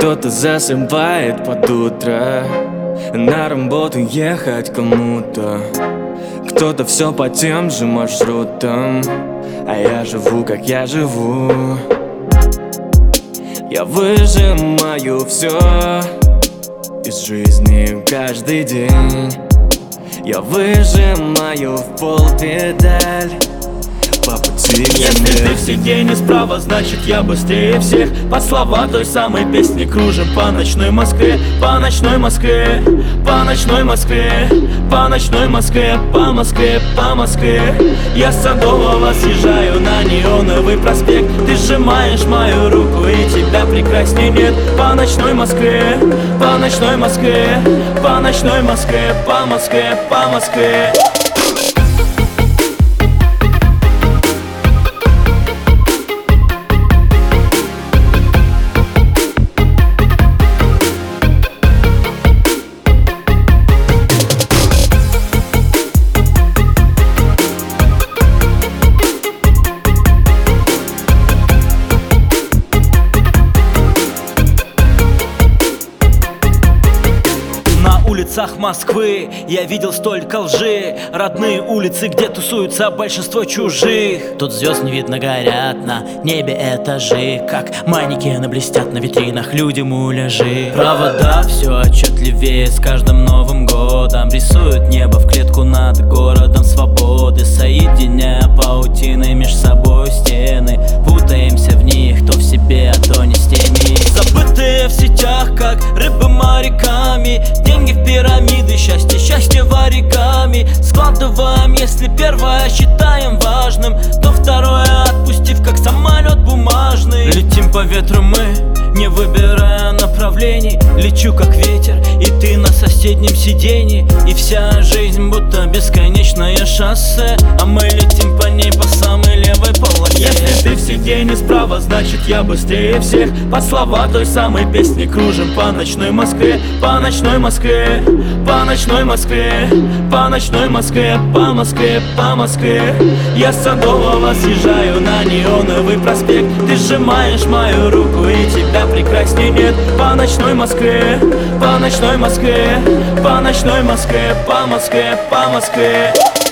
Кто-то засыпает под утро, на работу ехать кому-то. Кто-то все по тем же маршрутам, а я живу, как я живу. Я выжимаю все из жизни каждый день. Я выжимаю в пол педаль по пути к Если земле. ты в сиденье справа, значит я быстрее всех. Под слова той самой песни кружим по ночной Москве, по ночной Москве, по ночной Москве, по ночной Москве, по Москве, по Москве. Я с Садового съезжаю на Неоновый проспект. Ты сжимаешь мою руку, и тебя прекрасней нет. По ночной Москве, по ночной Москве, по ночной Москве, по Москве, по Москве. На улицах Москвы я видел столько лжи. Родные улицы, где тусуются большинство чужих. Тут звезд не видно, горят на небе этажи, как манекены блестят на витринах люди муляжи. Провода все отчетливее с каждым Новым годом рисуют небо в клетку над городом свободы, соединяя паутиной меж собой стены. Путаемся в них, то в себе, а то не с теми. Забытые в сетях, как рыбы моряками. Деньги в пирамиды, счастье, счастье в оригами. Складываем, если первое считаем важным, то второе отпустив, как самолет бумажный. Летим по ветру мы, не выбирая направлений. Лечу как ветер, и ты на соседнем сиденье. И вся жизнь будто бесконечное шоссе, а мы летим по ней по самой левой полосе. Если ты в сиденье справа, значит я быстрее всех. Под слова той самой песни кружим по ночной Москве, по ночной Москве, по ночной Москве, по ночной Москве, по Москве, по Москве. Я с Садового съезжаю на Неоновый проспект. Ты сжимаешь мою руку, и тебя прекрасней нет. По ночной Москве, по ночной Москве, по ночной Москве, по Москве, по Москве.